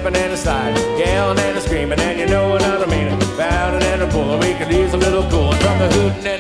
slipping and a sliding, yelling and a screaming, and you know what I mean. Bowing and a pulling, we could use a little cooling from the hooting